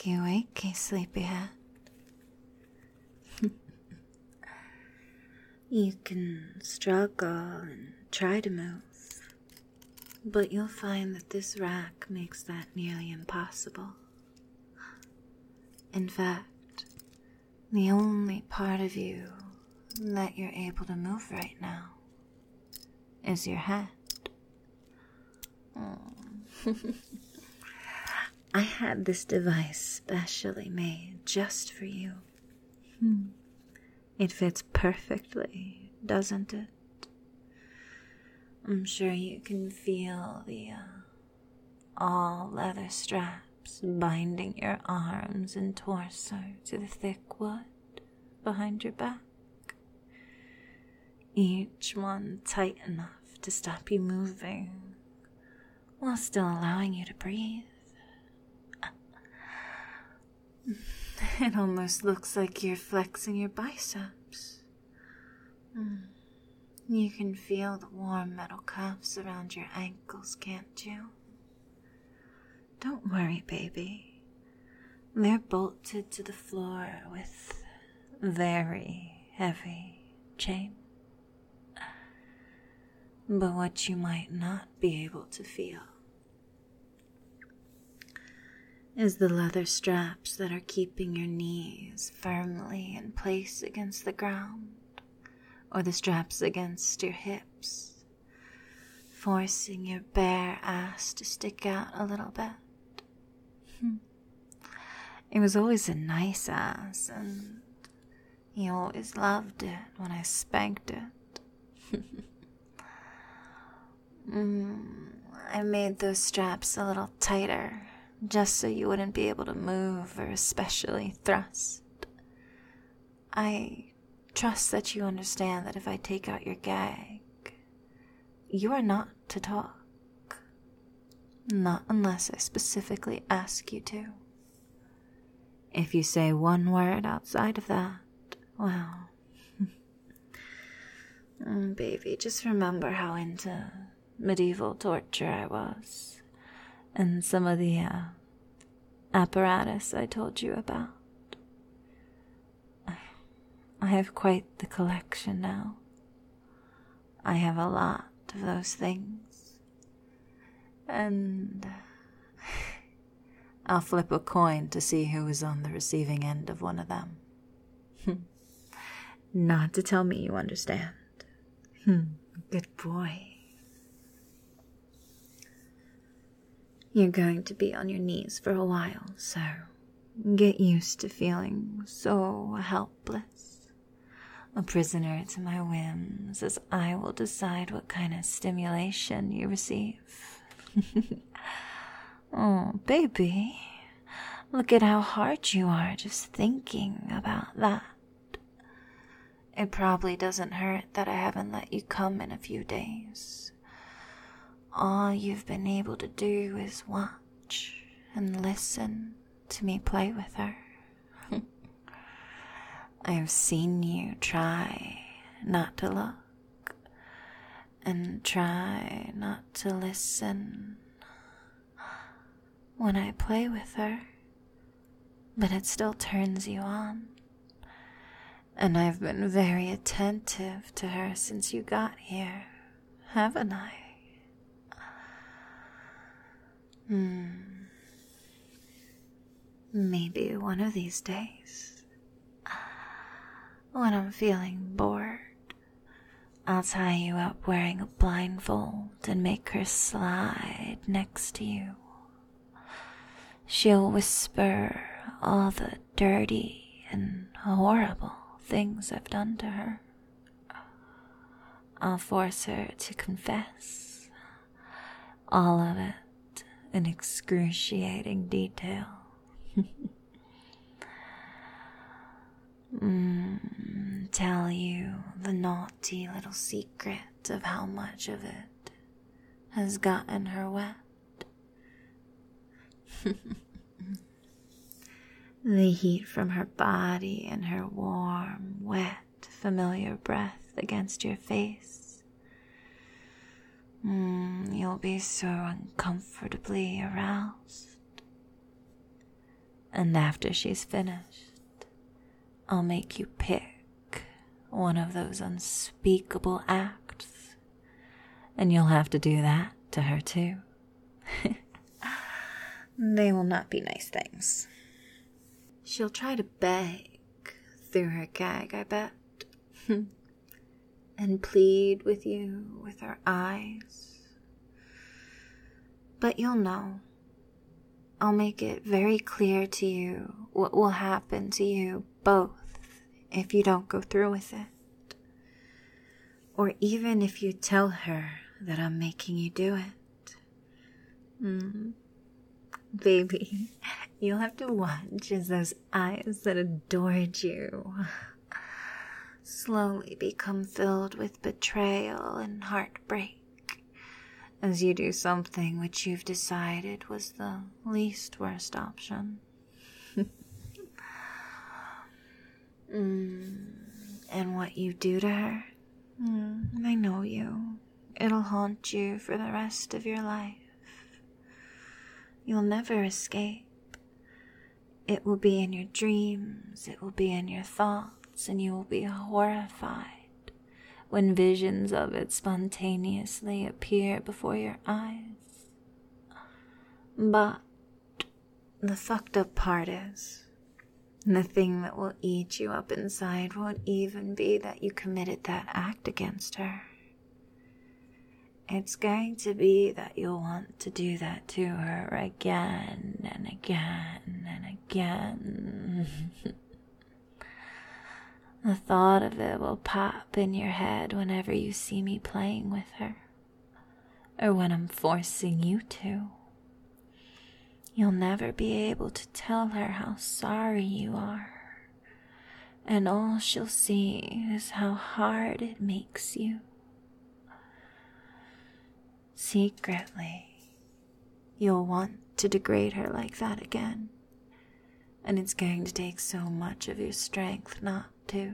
Wakey, wakey, sleepyhead. You can struggle and try to move, but you'll find that this rack makes that nearly impossible. In fact, the only part of you that you're able to move right now is your head. I had this device specially made just for you. It fits perfectly, doesn't it? I'm sure you can feel the all-leather straps binding your arms and torso to the thick wood behind your back. Each one tight enough to stop you moving while still allowing you to breathe. It almost looks like you're flexing your biceps. You can feel the warm metal cuffs around your ankles, can't you? Don't worry, baby. They're bolted to the floor with very heavy chain. But what you might not be able to feel is the leather straps that are keeping your knees firmly in place against the ground, or the straps against your hips, forcing your bare ass to stick out a little bit. It was always a nice ass, and you always loved it when I spanked it. I made those straps a little tighter, just so you wouldn't be able to move or especially thrust. I trust that you understand that if I take out your gag, you are not to talk. Not unless I specifically ask you to. If you say one word outside of that, well, baby, just remember how into medieval torture I was. And some of the apparatus I told you about. I have quite the collection now. I have a lot of those things. And I'll flip a coin to see who was on the receiving end of one of them. Not to tell me you understand. Good boy. You're going to be on your knees for a while, so get used to feeling so helpless. A prisoner to my whims, as I will decide what kind of stimulation you receive. Oh, baby, look at how hard you are just thinking about that. It probably doesn't hurt that I haven't let you come in a few days. All you've been able to do is watch and listen to me play with her. I've seen you try not to look and try not to listen when I play with her, but it still turns you on. And I've been very attentive to her since you got here, haven't I? Maybe one of these days, when I'm feeling bored, I'll tie you up wearing a blindfold and make her slide next to you. She'll whisper all the dirty and horrible things I've done to her. I'll force her to confess all of it in excruciating detail. Tell you the naughty little secret of how much of it has gotten her wet. The heat from her body and her warm, wet, familiar breath against your face. You'll be so uncomfortably aroused. And after she's finished, I'll make you pick one of those unspeakable acts. And you'll have to do that to her too. They will not be nice things. She'll try to beg through her gag, I bet. And plead with you with her eyes. But you'll know. I'll make it very clear to you what will happen to you both if you don't go through with it. Or even if you tell her that I'm making you do it. Baby, you'll have to watch as those eyes that adored you slowly become filled with betrayal and heartbreak as you do something which you've decided was the least worst option. And what you do to her, I know you. It'll haunt you for the rest of your life. You'll never escape. It will be in your dreams, it will be in your thoughts, and you will be horrified when visions of it spontaneously appear before your eyes. But the fucked up part is, the thing that will eat you up inside won't even be that you committed that act against her. It's going to be that you'll want to do that to her again and again and again. The thought of it will pop in your head whenever you see me playing with her, or when I'm forcing you to. You'll never be able to tell her how sorry you are, and all she'll see is how hard it makes you. Secretly, you'll want to degrade her like that again, and it's going to take so much of your strength not to.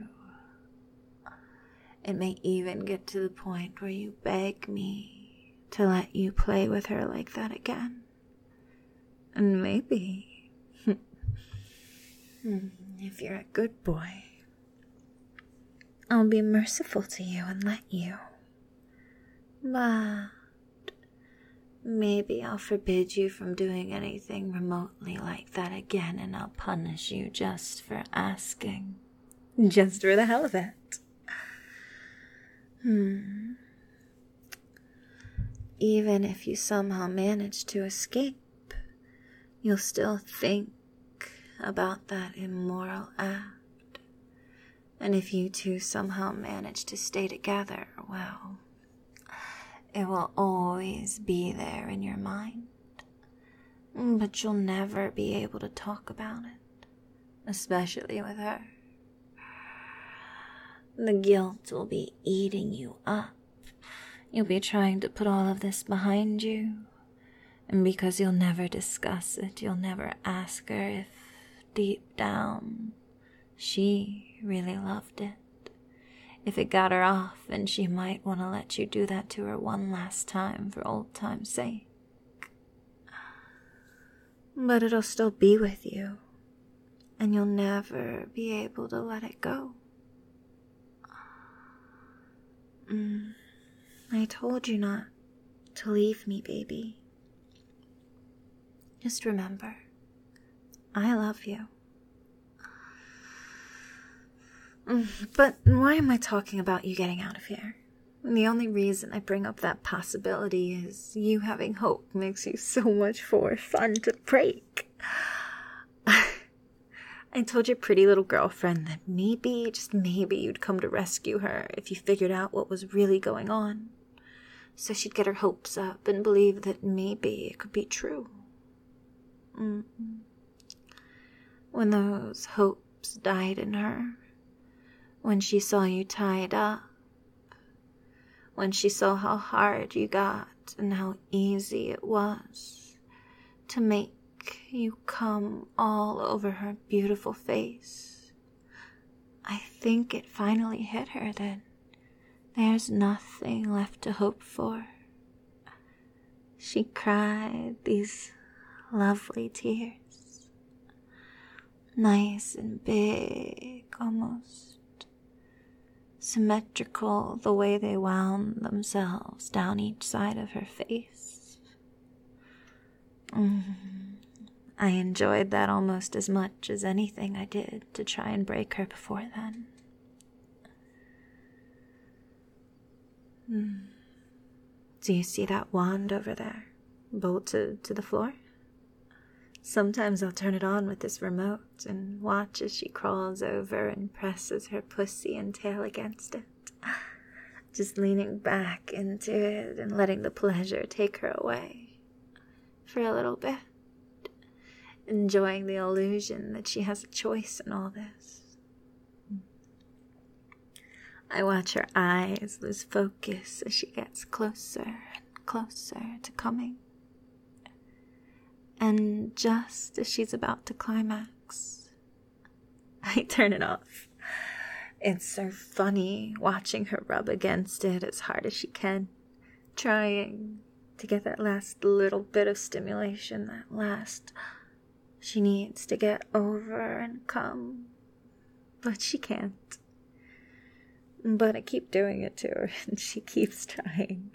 It may even get to the point where you beg me to let you play with her like that again. And maybe, if you're a good boy, I'll be merciful to you and let you. But maybe I'll forbid you from doing anything remotely like that again, and I'll punish you just for asking. Just for the hell of it. Even if you somehow manage to escape, you'll still think about that immoral act. And if you two somehow manage to stay together, well, it will always be there in your mind. But you'll never be able to talk about it, especially with her. The guilt will be eating you up. You'll be trying to put all of this behind you. And because you'll never discuss it, you'll never ask her if, deep down, she really loved it. If it got her off, and she might want to let you do that to her one last time for old time's sake. But it'll still be with you, and you'll never be able to let it go. I told you not to leave me, baby. Just remember, I love you. But why am I talking about you getting out of here? The only reason I bring up that possibility is you having hope makes you so much more fun to break. I told your pretty little girlfriend that maybe, just maybe, you'd come to rescue her if you figured out what was really going on. So she'd get her hopes up and believe that maybe it could be true. When those hopes died in her, when she saw you tied up, when she saw how hard you got and how easy it was to make you come all over her beautiful face, I think it finally hit her that there's nothing left to hope for. She cried these lovely tears, Nice and big, almost symmetrical, the way they wound themselves down each side of her face. I enjoyed that almost as much as anything I did to try and break her before then. Do you see that wand over there, bolted to the floor? Sometimes I'll turn it on with this remote and watch as she crawls over and presses her pussy and tail against it, just leaning back into it and letting the pleasure take her away for a little bit, enjoying the illusion that she has a choice in all this. I watch her eyes lose focus as she gets closer and closer to coming. And just as she's about to climax, I turn it off. It's so funny watching her rub against it as hard as she can, trying to get that last little bit of stimulation, that last she needs to get over and come. But she can't. But I keep doing it to her, and she keeps trying.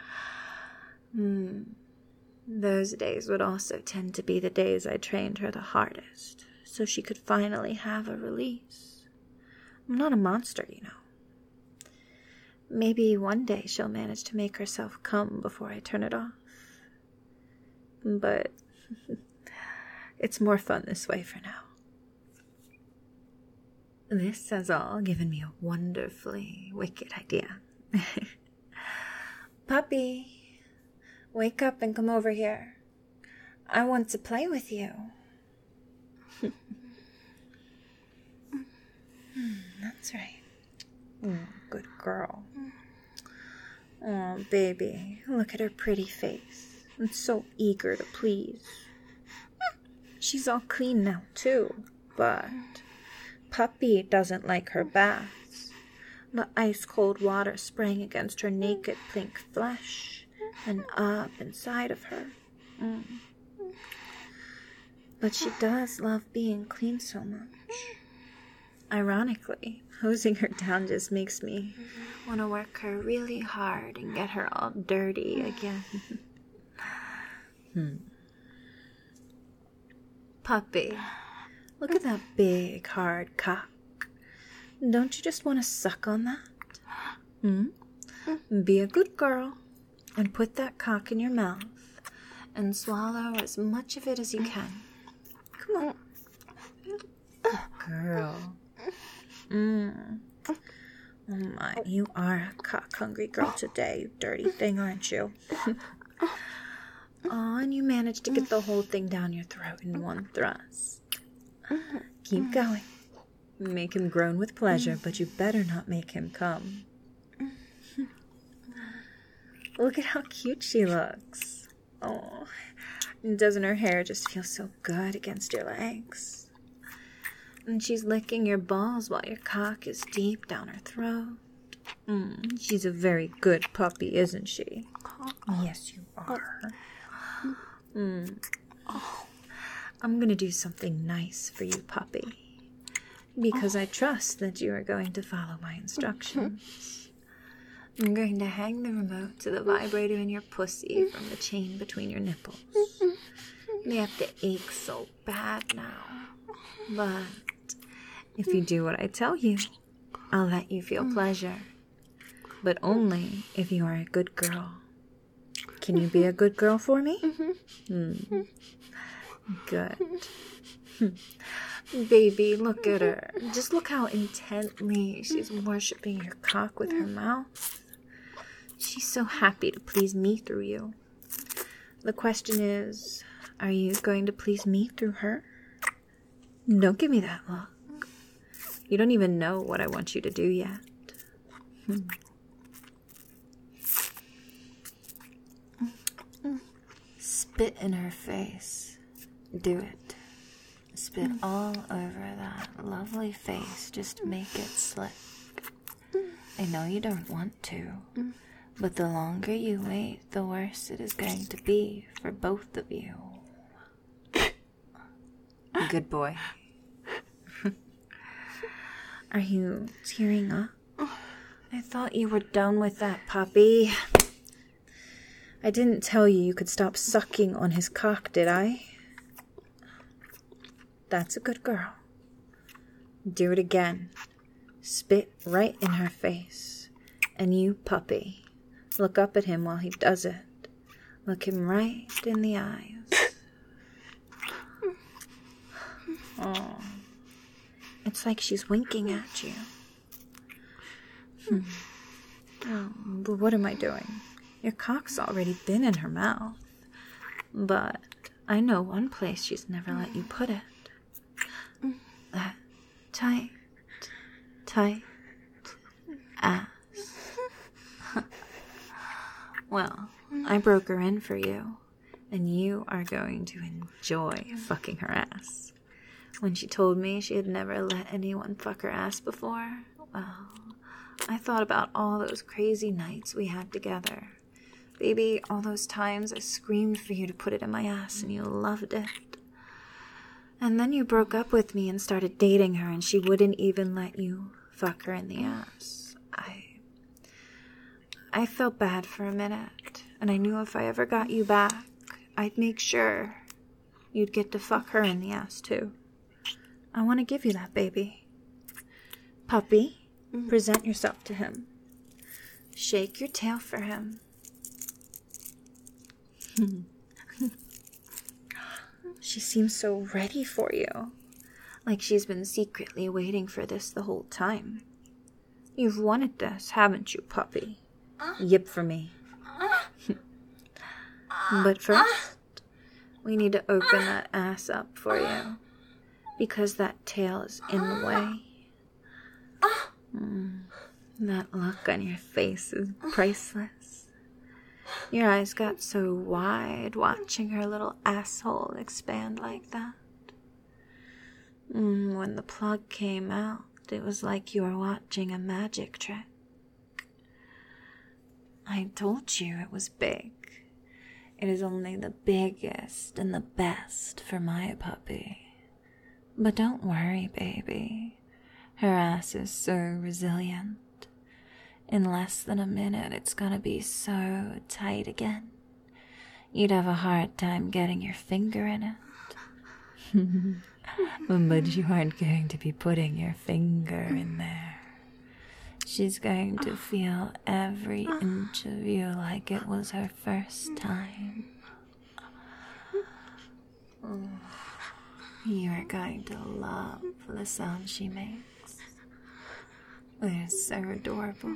Those days would also tend to be the days I trained her the hardest, so she could finally have a release. I'm not a monster, you know. Maybe one day she'll manage to make herself come before I turn it off. But it's more fun this way for now. This has all given me a wonderfully wicked idea. Puppy, wake up and come over here. I want to play with you. That's right. Good girl. Oh, baby, look at her pretty face. I'm so eager to please. She's all clean now, too, but Puppy doesn't like her baths. The ice-cold water spraying against her naked pink flesh and up inside of her. But she does love being clean so much. Ironically, hosing her down just makes me want to work her really hard and get her all dirty again. Puppy, look at that big, hard cock. Don't you just want to suck on that? Be a good girl and put that cock in your mouth and swallow as much of it as you can. Come on. Good girl. Oh my, you are a cock-hungry girl today, you dirty thing, aren't you? Aw, and you managed to get the whole thing down your throat in one thrust. Keep going. Make him groan with pleasure, but you better not make him come. Look at how cute she looks. Oh, doesn't her hair just feel so good against your legs? And she's licking your balls while your cock is deep down her throat. She's a very good puppy, isn't she? Yes, you are. I'm going to do something nice for you, puppy, because I trust that you are going to follow my instructions. I'm going to hang the remote to the vibrator in your pussy from the chain between your nipples. They have to ache so bad now. But if you do what I tell you, I'll let you feel pleasure. But only if you are a good girl. Can you be a good girl for me? Good. Baby, look at her. Just look how intently she's worshiping your cock with her mouth. She's so happy to please me through you. The question is, are you going to please me through her? Don't give me that look. You don't even know what I want you to do yet. Spit in her face. Do it. Spit all over that lovely face. Just make it slick. I know you don't want to, but the longer you wait, the worse it is going to be for both of you. Good boy. Are you tearing up? I thought you were done with that puppy. I didn't tell you you could stop sucking on his cock, did I? That's a good girl. Do it again. Spit right in her face. And you, puppy, look up at him while he does it. Look him right in the eyes. Oh, it's like she's winking at you. Oh, but what am I doing? Your cock's already been in her mouth. But I know one place she's never let you put it. That tight ass. Well, I broke her in for you, and you are going to enjoy fucking her ass. When she told me she had never let anyone fuck her ass before, well, I thought about all those crazy nights we had together. Baby, all those times I screamed for you to put it in my ass and you loved it. And then you broke up with me and started dating her and she wouldn't even let you fuck her in the ass. I felt bad for a minute, and I knew if I ever got you back, I'd make sure you'd get to fuck her in the ass too. I want to give you that, baby. Puppy, present yourself to him. Shake your tail for him. She seems so ready for you. Like she's been secretly waiting for this the whole time. You've wanted this, haven't you, puppy? Yip for me. But first, we need to open that ass up for you. Because that tail is in the way. That look on your face is priceless. Your eyes got so wide watching her little asshole expand like that. When the plug came out, it was like you were watching a magic trick. I told you it was big. It is only the biggest and the best for my puppy. But don't worry, baby. Her ass is so resilient. In less than a minute, it's gonna be so tight again. You'd have a hard time getting your finger in it. But you aren't going to be putting your finger in there. She's going to feel every inch of you like it was her first time. You are going to love the sound she makes. They're so adorable.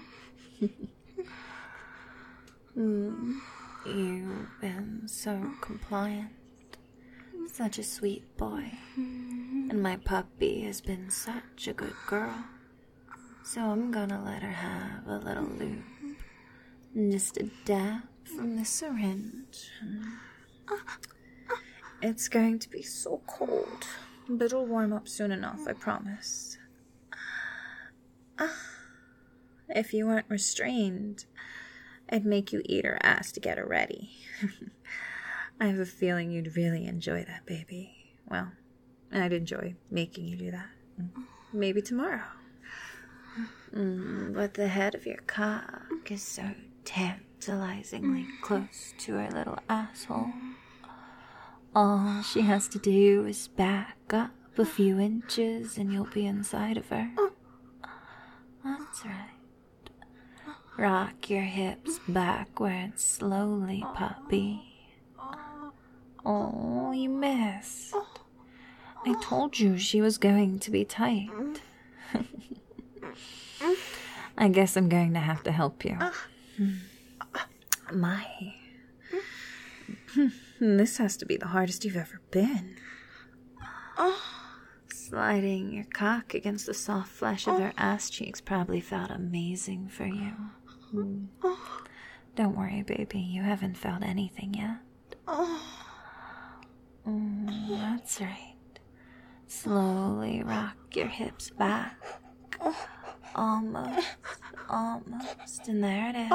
You've been so compliant. Such a sweet boy. And my puppy has been such a good girl. So I'm gonna let her have a little loop. Just a dab from the syringe. It's going to be so cold, but it'll warm up soon enough, I promise. If you weren't restrained, I'd make you eat her ass to get her ready. I have a feeling you'd really enjoy that, baby. Well, I'd enjoy making you do that. Maybe tomorrow. But the head of your cock is so tantalizingly close to her little asshole. All she has to do is back up a few inches and you'll be inside of her. That's right. Rock your hips backwards slowly, puppy. Oh, you missed. I told you she was going to be tight. I guess I'm going to have to help you. My. This has to be the hardest you've ever been. Sliding your cock against the soft flesh of her ass cheeks probably felt amazing for you. Don't worry, baby. You haven't felt anything yet. That's right. Slowly rock your hips back. Almost. And there it is.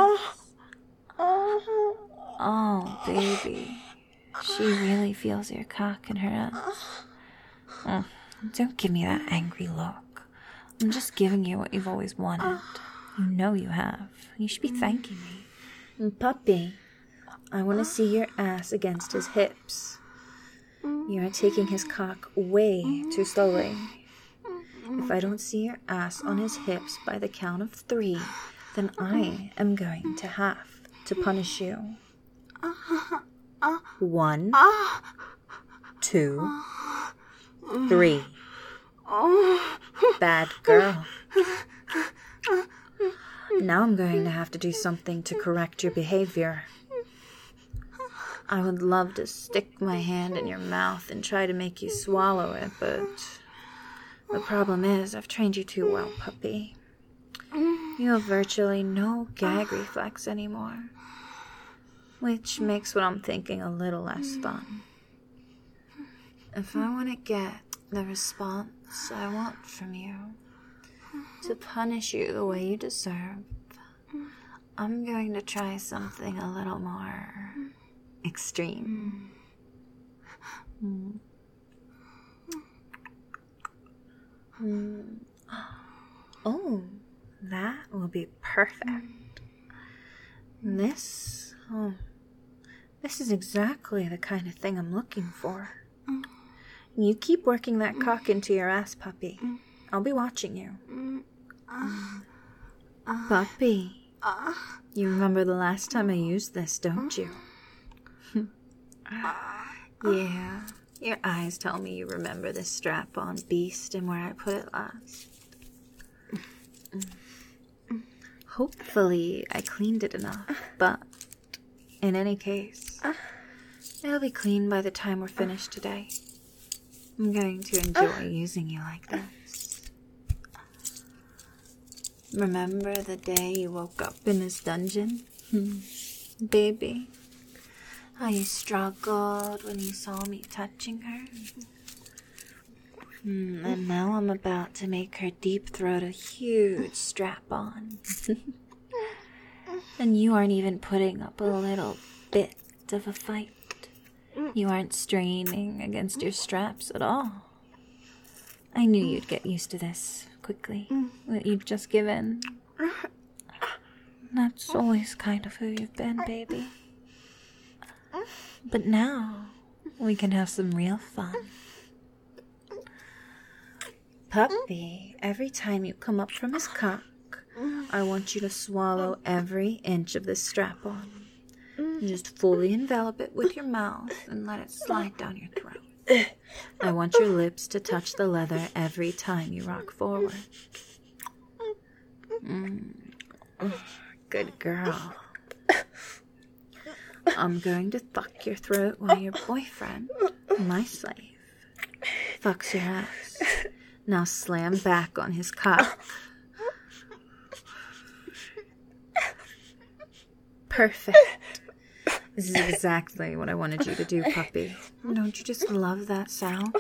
Oh, baby. She really feels your cock in her ass. Don't give me that angry look. I'm just giving you what you've always wanted. You know you have. You should be thanking me. Puppy, I want to see your ass against his hips. You are taking his cock way too slowly. If I don't see your ass on his hips by the count of 3, then I am going to have to punish you. 1, 2, 3. Bad girl. Now I'm going to have to do something to correct your behavior. I would love to stick my hand in your mouth and try to make you swallow it, but the problem is I've trained you too well, puppy. You have virtually no gag reflex anymore, which makes what I'm thinking a little less fun. If I want to get the response I want from you, to punish you the way you deserve, I'm going to try something a little more extreme. Oh, that will be perfect. This is exactly the kind of thing I'm looking for. You keep working that cock into your ass, puppy. I'll be watching you. Puppy, you remember the last time I used this, don't you? Yeah, your eyes tell me you remember this strap-on beast and where I put it last. Hopefully, I cleaned it enough, but in any case, it'll be clean by the time we're finished today. I'm going to enjoy using you like this. Remember the day you woke up in this dungeon? Baby, how you struggled when you saw me touching her? And now I'm about to make her deep throat a huge strap-on. And you aren't even putting up a little bit of a fight. You aren't straining against your straps at all. I knew you'd get used to this quickly, that you'd just give in. That's always kind of who you've been, baby. But now, we can have some real fun. Puppy, every time you come up from his cock, I want you to swallow every inch of this strap-on. Just fully envelop it with your mouth and let it slide down your throat. I want your lips to touch the leather every time you rock forward. Good girl. I'm going to fuck your throat while your boyfriend, my slave, fucks your ass. Now slam back on his cock. Perfect. This is exactly what I wanted you to do, puppy. Don't you just love that sound?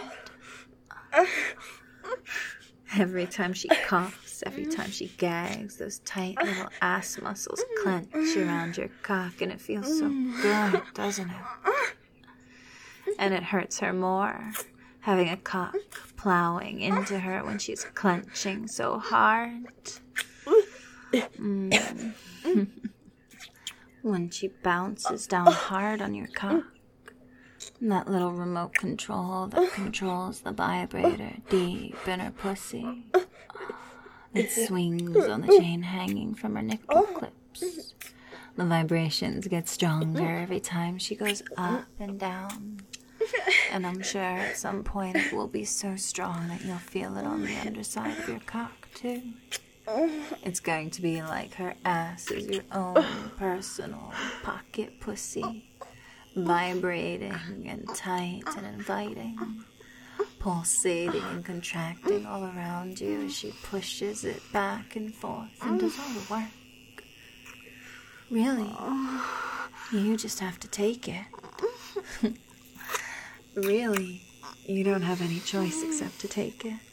Every time she coughs, every time she gags, those tight little ass muscles clench around your cock, and it feels so good, doesn't it? And it hurts her more, having a cock plowing into her when she's clenching so hard. When she bounces down hard on your cock. That little remote control that controls the vibrator deep in her pussy. It swings on the chain hanging from her nipple clips. The vibrations get stronger every time she goes up and down. And I'm sure at some point it will be so strong that you'll feel it on the underside of your cock, too. It's going to be like her ass is your own personal pocket pussy, vibrating and tight and inviting, pulsating and contracting all around you as she pushes it back and forth and does all the work. Really, you just have to take it. Really, you don't have any choice except to take it.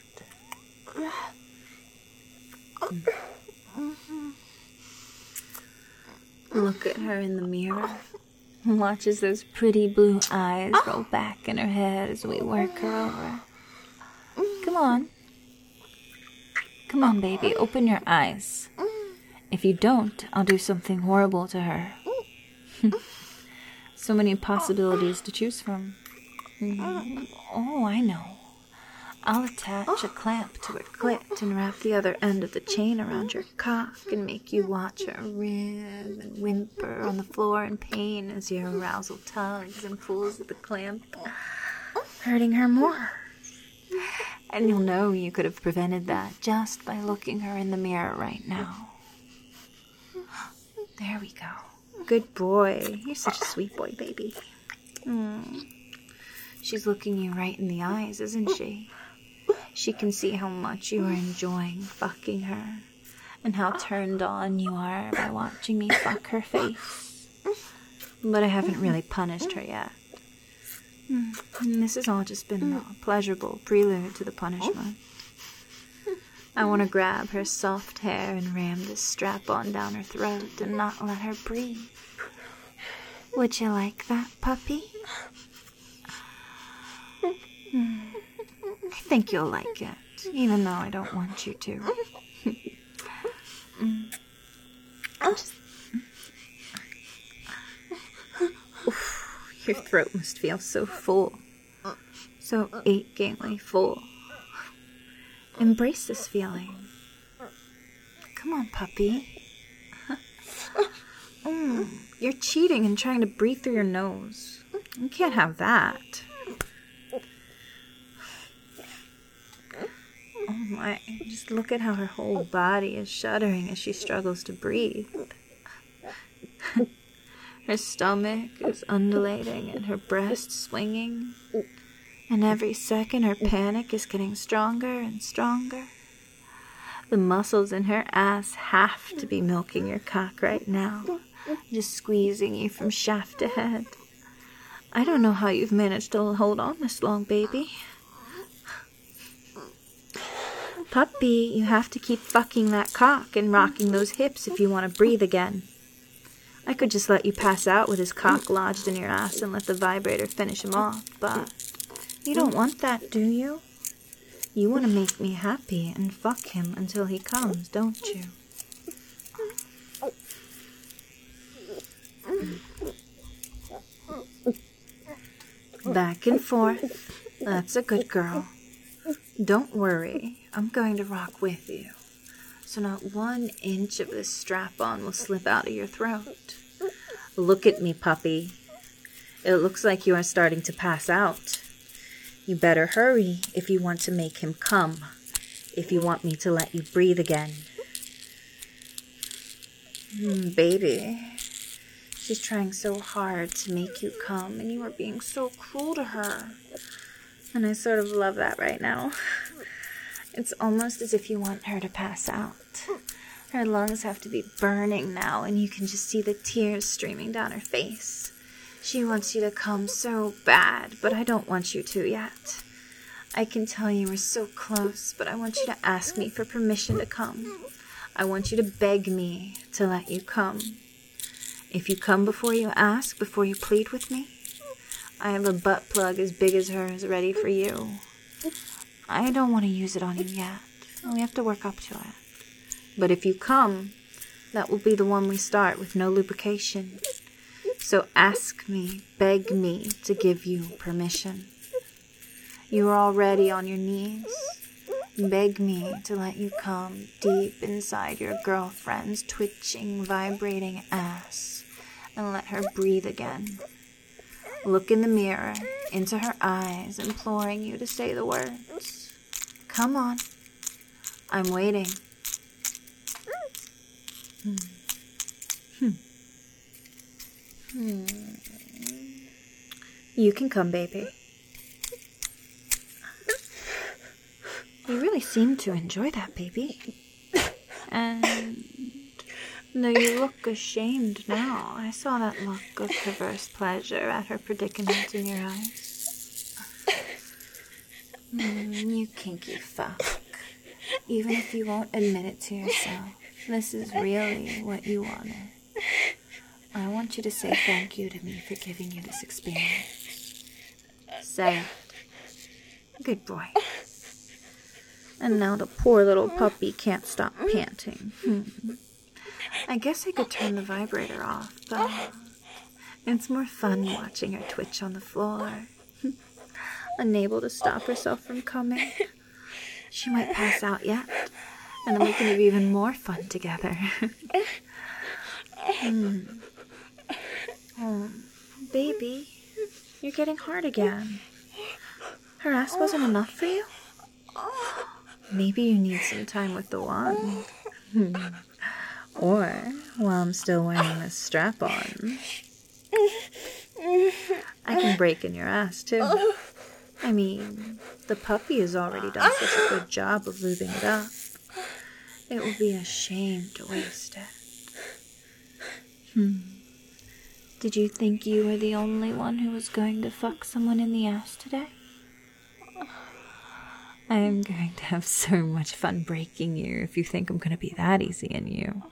Look at her in the mirror. Watch as those pretty blue eyes roll back in her head as we work her over. Come on. Come on, baby, open your eyes. If you don't, I'll do something horrible to her. So many possibilities to choose from. Oh, I know. I'll attach a clamp to her clit and wrap the other end of the chain around your cock and make you watch her rib and whimper on the floor in pain as your arousal tugs and pulls at the clamp, hurting her more. And you'll know you could have prevented that just by looking her in the mirror right now. There we go. Good boy. You're such a sweet boy, baby. She's looking you right in the eyes, isn't she? She can see how much you are enjoying fucking her and how turned on you are by watching me fuck her face. But I haven't really punished her yet. And this has all just been a pleasurable prelude to the punishment. I want to grab her soft hair and ram this strap-on down her throat and not let her breathe. Would you like that, puppy? I think you'll like it, even though I don't want you to. Oof, your throat must feel so full, so achingly full. Embrace this feeling. Come on, puppy. You're cheating and trying to breathe through your nose. You can't have that. Oh my, just look at how her whole body is shuddering as she struggles to breathe. Her stomach is undulating and her breast swinging. And every second her panic is getting stronger and stronger. The muscles in her ass have to be milking your cock right now, just squeezing you from shaft to head. I don't know how you've managed to hold on this long, baby. Puppy, you have to keep fucking that cock and rocking those hips if you want to breathe again. I could just let you pass out with his cock lodged in your ass and let the vibrator finish him off, but you don't want that, do you? You want to make me happy and fuck him until he comes, don't you? Back and forth. That's a good girl. Don't worry, I'm going to rock with you, so not 1 inch of this strap-on will slip out of your throat. Look at me, puppy. It looks like you are starting to pass out. You better hurry if you want to make him come, if you want me to let you breathe again. Baby, she's trying so hard to make you come, and you are being so cruel to her. And I sort of love that right now. It's almost as if you want her to pass out. Her lungs have to be burning now, and you can just see the tears streaming down her face. She wants you to come so bad, but I don't want you to yet. I can tell you we're so close, but I want you to ask me for permission to come. I want you to beg me to let you come. If you come before you ask, before you plead with me, I have a butt plug as big as hers ready for you. I don't want to use it on you yet. We have to work up to it. But if you come, that will be the one we start with no lubrication. So ask me, beg me to give you permission. You are already on your knees. Beg me to let you come deep inside your girlfriend's twitching, vibrating ass and let her breathe again. Look in the mirror, into her eyes, imploring you to say the words. Come on. I'm waiting. You can come, baby. You really seem to enjoy that, baby. And though you look ashamed now, I saw that look of perverse pleasure at her predicament in your eyes. You kinky fuck. Even if you won't admit it to yourself, this is really what you wanted. I want you to say thank you to me for giving you this experience. Say it. Good boy. And now the poor little puppy can't stop panting. I guess I could turn the vibrator off, but it's more fun watching her twitch on the floor. Unable to stop herself from coming. She might pass out yet, and then we can have even more fun together. Oh, baby, you're getting hard again. Her ass wasn't enough for you? Maybe you need some time with the wand. Or, while I'm still wearing this strap on, I can break in your ass too. I mean, the puppy has already done such a good job of lubing it up. It would be a shame to waste it. Did you think you were the only one who was going to fuck someone in the ass today? I am going to have so much fun breaking you if you think I'm going to be that easy in you.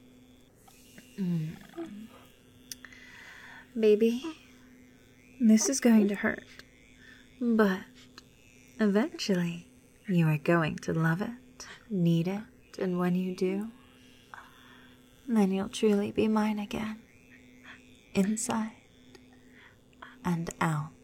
Baby, this is going to hurt. But eventually, you are going to love it, need it, and when you do, then you'll truly be mine again. Inside and out.